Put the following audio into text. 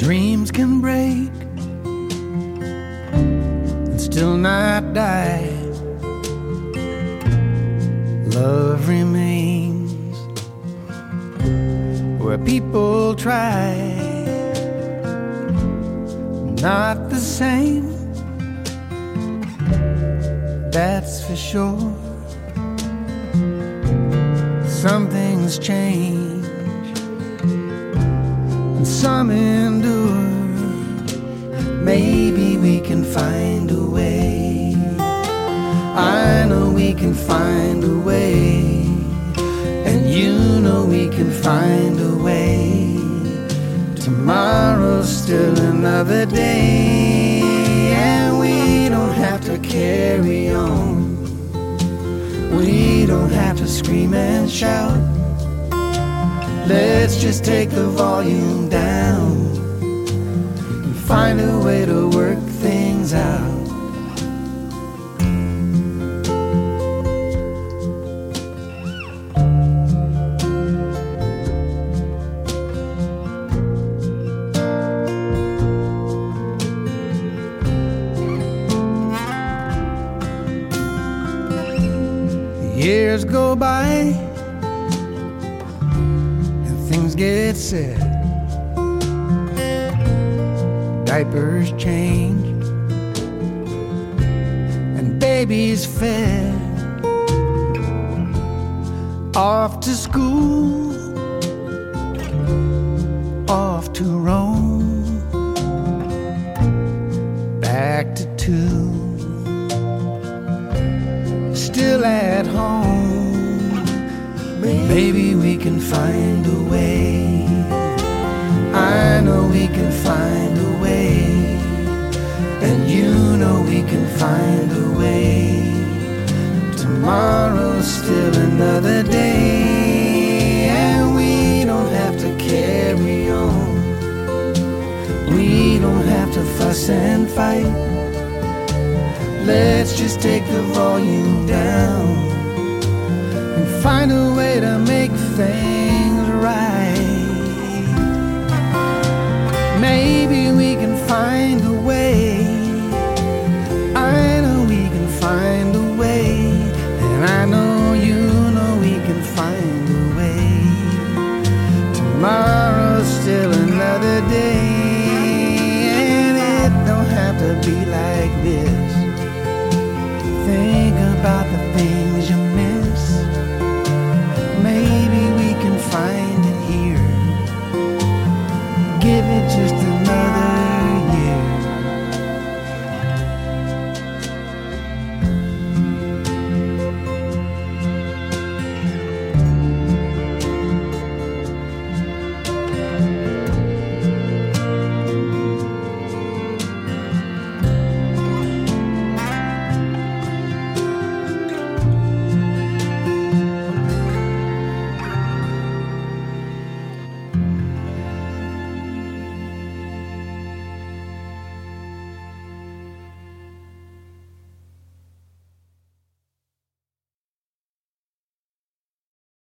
Dreams can break and still not die. Love remains where people try. Not the same, that's for sure. Some things change and some endure. Maybe we can find a way. I know we can find a way, and you know we can find a way. Tomorrow's still another day, and we don't have to carry on. We don't have to scream and shout. Let's just take the volume down and find a way to work things out. Years go by and things get said. Diapers change and babies fed. Off to school, off to roam, back to two. Still at home, maybe we can find a way. I know we can find a way, and you know we can find a way. Tomorrow's still another day, and we don't have to carry on. We don't have to fuss and fight. Let's just take the volume down and find a way to make things right.